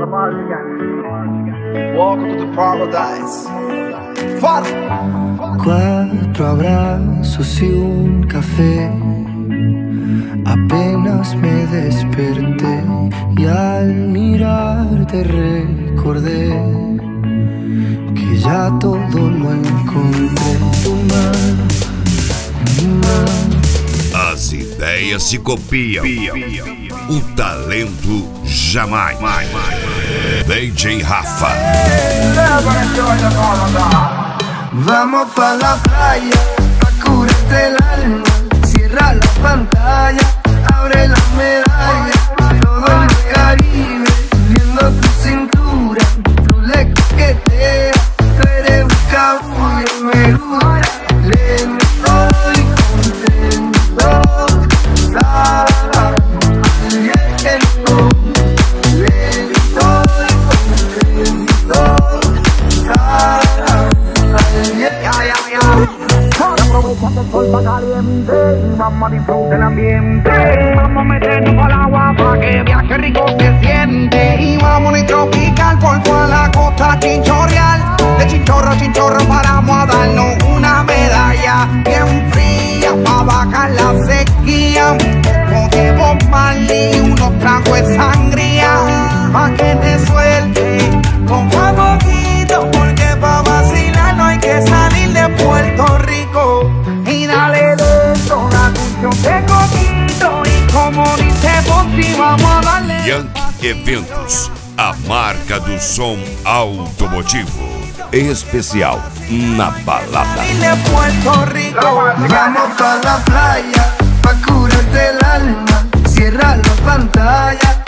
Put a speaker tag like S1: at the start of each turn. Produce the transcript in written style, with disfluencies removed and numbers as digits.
S1: Welcome to the paradise.
S2: Cuatro abrazos y un café. Apenas me desperté y al mirarte recordé que ya todo lo encontré. Tu mano, mi mano.
S3: As ideias se copiam, o talento jamais. DJ Rafa.
S2: Vamos pa' la playa, pa' curarte el alma. Cierra la pantalla, abre la medalla. Todo el Caribe, viendo tu cintura. Tú le coqueteas, tú eres un cabullo, me gusta. Lento y contento, lento y contento.
S4: Aprovechando el sol pa' caliente, vamos a disfrutar el ambiente. Vamos a meternos pa'l agua pa' que viaje rico se siente. Y vamos a tropical por toda la costa chinchorreal. De chinchorro a chinchorro paramos a darnos una medalla bien fría pa' bajar la sequía. Un poco de Bob Marley, unos tragos de sangría pa' que te suelte con poquito, porque pa' vacilar no hay que salir de Puerto Rico. Y dale lento, una cuestión de coquito. Y como dice Ponzi, vamos a darle.
S3: Yankee Eventos, a marca do som automotivo. Especial na balada.
S2: De Puerto Rico. Vamos pa' la playa, pa' curarte el alma. Cierra la pantalla,